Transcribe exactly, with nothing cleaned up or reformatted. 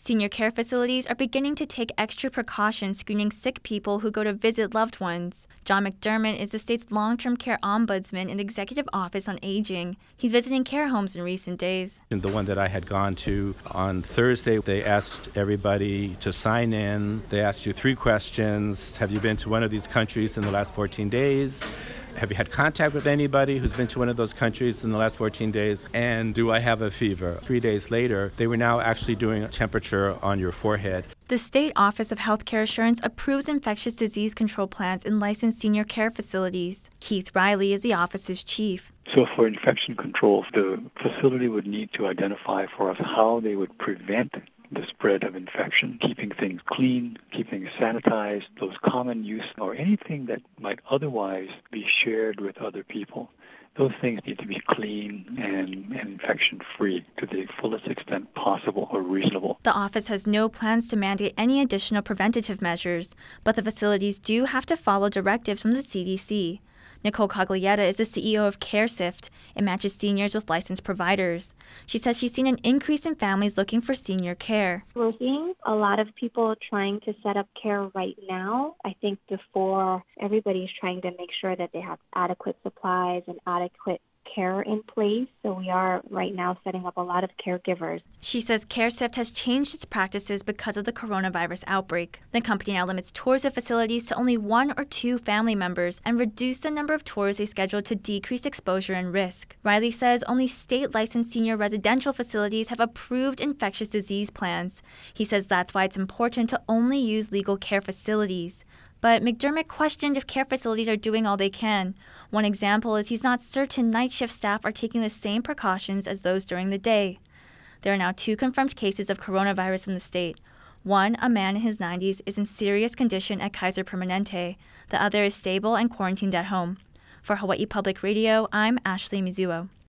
Senior care facilities are beginning to take extra precautions screening sick people who go to visit loved ones. John McDermott is the state's long-term care ombudsman in the Executive Office on Aging. He's visiting care homes in recent days. And the one that I had gone to on Thursday, they asked everybody to sign in. They asked you three questions. Have you been to one of these countries in the last fourteen days? Have you had contact with anybody who's been to one of those countries in the last fourteen days? And do I have a fever? Three days later, they were now actually doing a temperature on your forehead. The State Office of Healthcare Assurance approves infectious disease control plans in licensed senior care facilities. Keith Riley is the office's chief. So for infection control, the facility would need to identify for us how they would prevent the spread of infection, keeping things clean, keeping things sanitized, those common use, or anything that might otherwise be shared with other people. Those things need to be clean and, and infection-free to the fullest extent possible or reasonable. The office has no plans to mandate any additional preventative measures, but the facilities do have to follow directives from the C D C. Nicole Coglietta is the C E O of CareSift. It matches seniors with licensed providers. She says she's seen an increase in families looking for senior care. We're seeing a lot of people trying to set up care right now. I think before, everybody's trying to make sure that they have adequate supplies and adequate care in place. So we are right now setting up a lot of caregivers. She says CareSift has changed its practices because of the coronavirus outbreak. The company now limits tours of facilities to only one or two family members and reduced the number of tours they schedule to decrease exposure and risk. Riley says only state-licensed senior residential facilities have approved infectious disease plans. He says that's why it's important to only use legal care facilities. But McDermott questioned if care facilities are doing all they can. One example is he's not certain night shift staff are taking the same precautions as those during the day. There are now two confirmed cases of coronavirus in the state. One, a man in his nineties, is in serious condition at Kaiser Permanente. The other is stable and quarantined at home. For Hawaii Public Radio, I'm Ashley Mizuo.